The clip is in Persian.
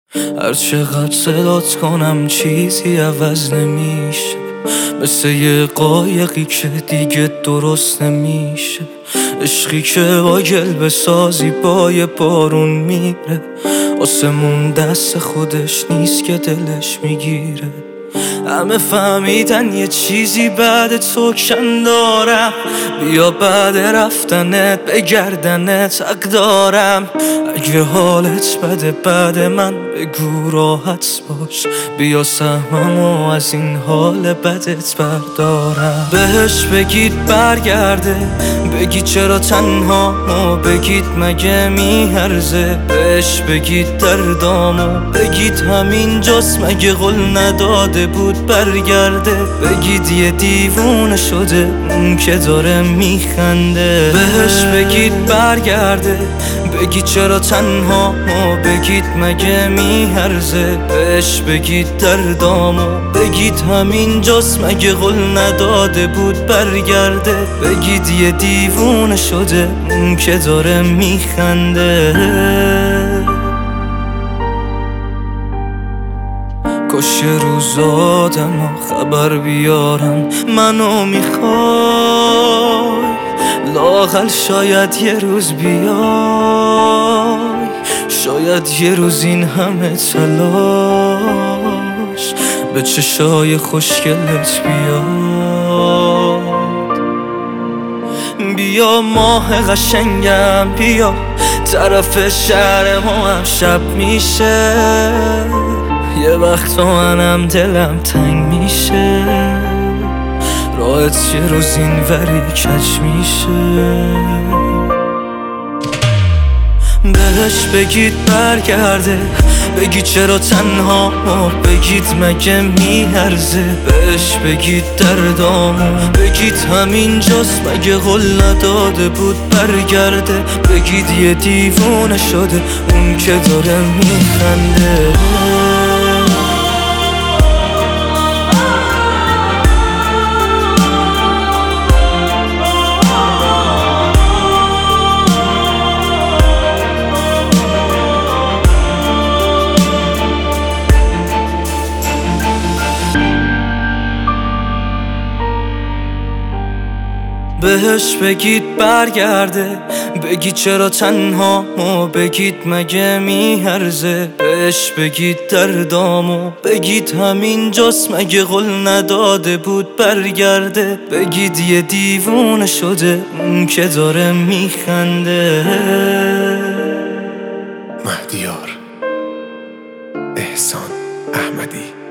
هر چقدر صدات کنم چیزی عوض نمیشه، مثل یه قایقی که دیگه درست نمیشه. عشقی که با گل بسازی با یه بارون میره، آسمون دست خودش نیست که دلش میگیره. همه فهمیدن یه چیزی بعد تو کم دارم، بیا بعد رفتنت بگردنت حق دارم. اگه حالت بده بعد من بگو راحت باش، بیا سهممو از این حال بدت بردارم. بهش بگید برگرده، بگید چرا تنها ما، بگید مگه میهرزه، بهش بگید دردامو، بگید همین جاست مگه قول نداده بود برگرده، بگید یه دیوونه شده اون که داره میخنده. بهش بگید برگرده، بگید چرا تنها ما، بگید مگه میهرزه، بهش بگید دردامو، بگید همین جاست مگه قول نداده بود برگرده، بگید یه دیوونه شده اون که داره میخنده. کاش یه روز آدم خبر بیارن منو میخوای، لااقل شاید یه روز بیای، شاید یه روز این همه تلاش به چشای خوشگلت بیاد. بیا ماه قشنگم، بیا طرف شهر ما هم شب میشه، یه وقت منم دلم تنگ میشه، راحت یه روز این وری کج میشه. بهش بگید برگرده، بگید چرا تنها ما، بگید مگه میهرزه، بهش بگید دردامو، بگید همین جاست مگه قول نداده بود برگرده، بگید یه دیوونه شده اون که داره میخنده. بهش بگید برگرده، بگید چرا تنها ما، بگید مگه میهرزه، بهش بگید دردامو، بگید همین جاست مگه قول نداده بود برگرده، بگید یه دیوونه شده اون که داره میخنده. مهدیار، احسان احمدی.